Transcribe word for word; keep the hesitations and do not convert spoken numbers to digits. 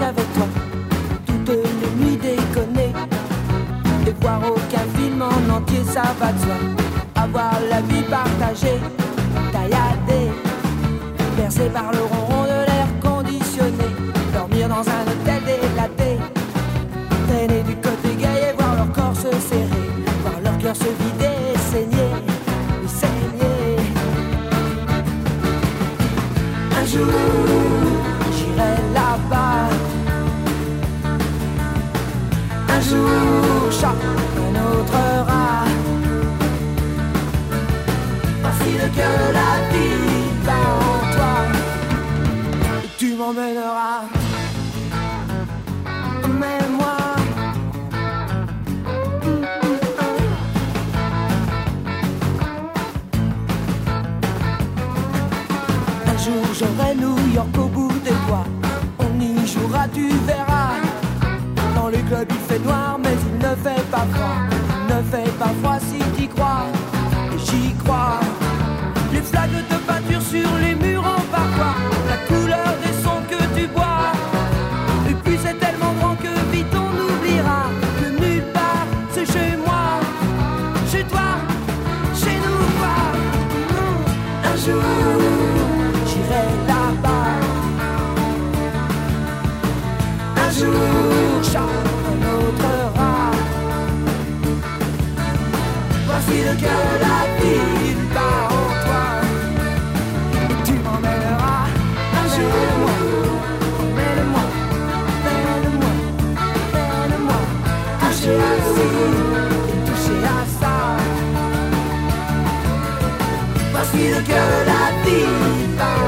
avec toi toutes les nuits déconner et voir aucun film en entier, ça va de soi. Avoir la vie partagée, tailladée, bercée par le ronron de l'air conditionné, dormir dans un hôtel délaté, traîner du côté gay et voir leur corps se serrer, voir leur cœur se vider et saigner, et saigner. Un jour, j'irai là-bas. Un jour, chat, un autre rat. Voici le cœur de la vie bat en toi. Et tu m'emmèneras. Emmène-moi. Un jour, j'aurai New York au bout des doigts. On y jouera, tu verras. Dans les clubs il fait noir mais il ne fait pas froid. Il ne fait pas froid si t'y crois. Et j'y crois. Les flaques de peinture sur les murs en parfois, la couleur des sons que tu bois. Et puis c'est tellement grand que vite on oubliera que nulle part c'est chez moi, chez toi, chez nous quoi. Un jour j'irai là-bas. Un jour, chat, un autre rat. Voici le cœur de la vie, il bat en toi. Et tu m'emmèneras un jour. Emmène-moi, emmène-moi, emmène-moi. Toucher à ci et toucher à ça. Voici le cœur de la vie, il bat en toi.